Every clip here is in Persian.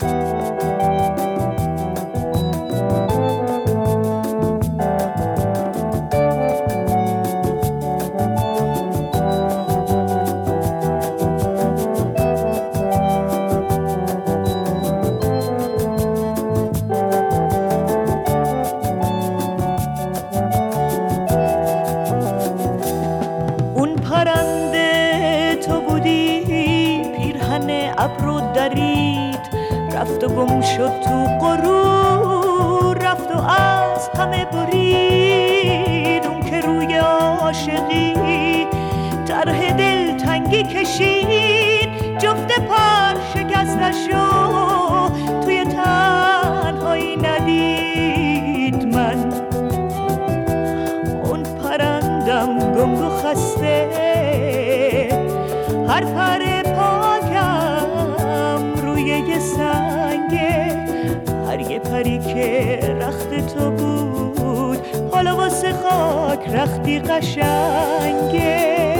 ابرو درید رفت و گم شد تو غرور، رفت و از همه برید. اون که روی عاشقی طرح دل تنگی کشید، جفت پر شکستشو توی تنهایی ندید. من اون پرندم گنگ و خسته، هر پر یه سنگه، هر یه پری که رخت تو بود حالا واسه خاک رختی قشنگه.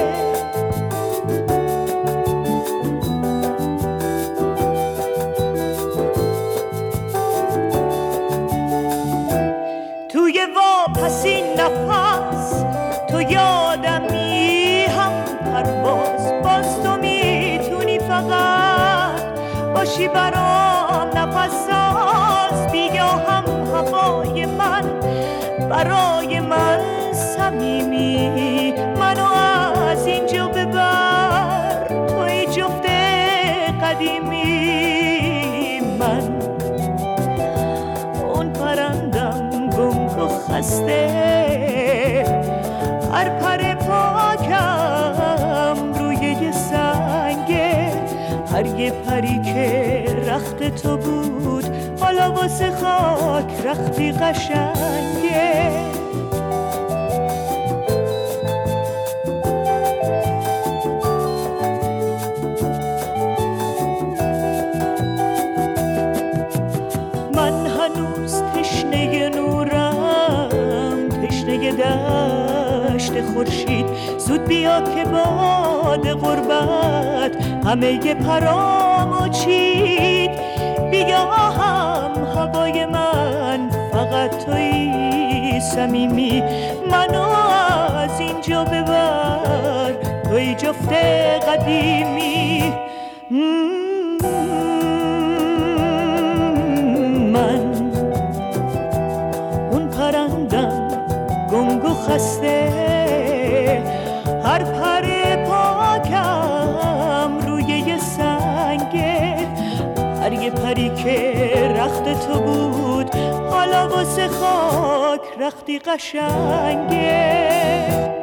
توی واپسی نفس تو یادمی، هم پرواز باز تو میتونی فقط باشی برام نفس ساز. بیا هم هوای من برای من صمیمی، منو از اینجا ببر توی جفت قدیمی. من اون پرندم گنگ و خسته، هر پر پاکم روی یه سنگه، هر یه پری که رخت تو بود حالا واسه خاک رختی قشنگه. من هنوز تشنه نورم، تشنه دشت خورشید. زود بیا که باد غربت همه ی پرامو چید. بیا هم هوای من فقط توی صمیمی، منو از اینجا ببر توی جفت قدیمی. من اون پرندم گنگ و خسته، هر پر پاکم روی یه سنگه، هر یه پری که رخت تو بود حالا واسه خاک رختی قشنگه.